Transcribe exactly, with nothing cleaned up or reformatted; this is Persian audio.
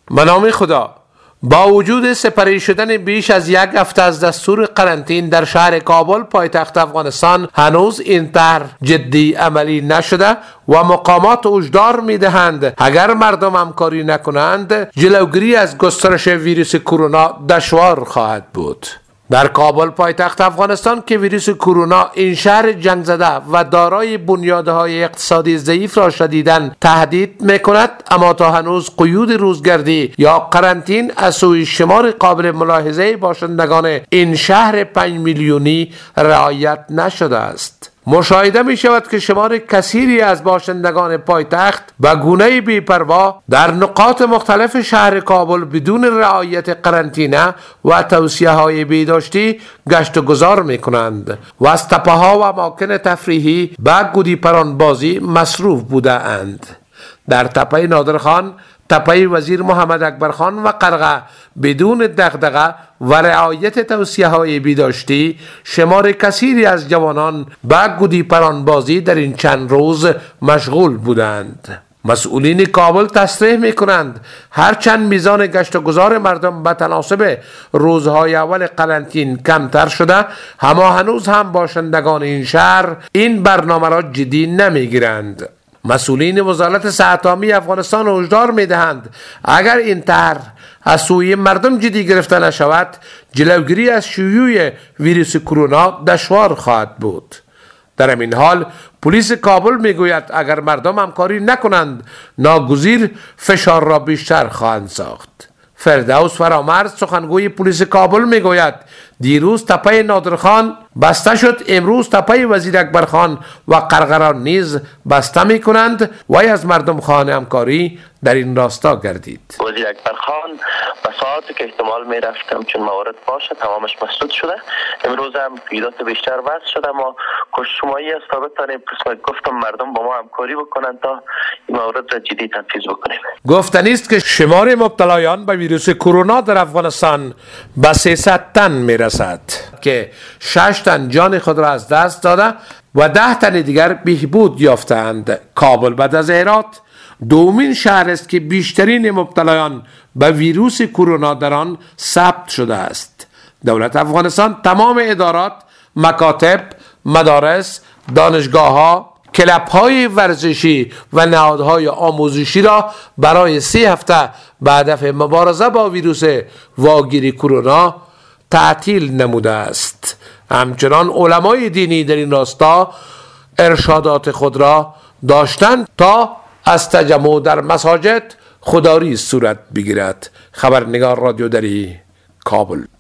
به نام خدا. با وجود سپری شدن بیش از یک هفته از دستور قرنطین در شهر کابل پایتخت افغانستان، هنوز این طرح جدی عملی نشده و مقامات هشدار می‌دهند اگر مردم همکاری نکنند جلوگیری از گسترش ویروس کرونا دشوار خواهد بود. در کابل پایتخت افغانستان که ویروس کرونا این شهر جنگ زده و دارای بنیادهای اقتصادی ضعیف را شدیداً تهدید میکند، اما تا هنوز قیود روزگردی یا قرنطین از سوی شمار قابل ملاحظه باشندگان این شهر پنج میلیونی رعایت نشده است. مشاهده می شود که شمار کثیری از باشندگان پایتخت به گونه بی‌پروا در نقاط مختلف شهر کابل بدون رعایت قرنطینه و توصیه های بهداشتی گشت و گذار می کنند و از تپه ها و اماکن تفریحی به گودی پران بازی مصروف بوده اند. در تپه نادرخان، تپه وزیر محمد اکبر خان و قرغه بدون دغدغه و رعایت توصیه های بهداشتی شمار کثیری از جوانان به گودی پران بازی در این چند روز مشغول بودند. مسئولین کابل تصریح می کنند هرچند میزان گشت و گذار مردم به تناسب روزهای اول قرنطین کمتر شده، اما هنوز هم باشندگان این شهر این برنامه را جدی نمی گیرند. مسئولین وزارت صحت عامه افغانستان هشدار می‌دهند اگر این طرح از سوی مردم جدی گرفته نشود جلوگیری از شیوع ویروس کرونا دشوار خواهد بود. در همین حال پلیس کابل میگوید اگر مردم همکاری نکنند ناگزیر فشار را بیشتر خواهند ساخت. فردوس فرامرز سخنگوی پلیس کابل میگوید دیروز تپه نادرخان بسته شد، امروز تپه وزیر اکبر خان و قرقران نیز بسته می کنند و از مردم خواهان همکاری در این راستا گردید. وزیر اکبر خان به ساعتی که احتمال می رفتم چون موارد باشه تمامش مسدود شده، امروز هم قیودات بیشتر وضع شده. ما کوشش‌هایی است تا بتانیم قسمت گفتم مردم با ما همکاری بکنند تا این موارد را جدی تنفیذ بکنیم. گفتنی است که شمار مبتلایان به ویروس کرونا در افغانستان به سیصد تن می رسد که شش تن جان خود را از دست داده و ده تن دیگر بهبود یافتند. کابل بعد از هرات دومین شهر است که بیشترین مبتلایان به ویروس کرونا در آن ثبت شده است. دولت افغانستان تمام ادارات، مکاتب، مدارس، دانشگاه‌ها، کلب‌های ورزشی و نهادهای آموزشی را برای سه هفته به هدف مبارزه با ویروس واگیر کرونا تعطیل نموده است. همچنان علمای دینی در این راستا ارشادات خود را داشتند تا از تجمع در مساجد خودآری صورت بگیرد. خبرنگار رادیو دری، کابل.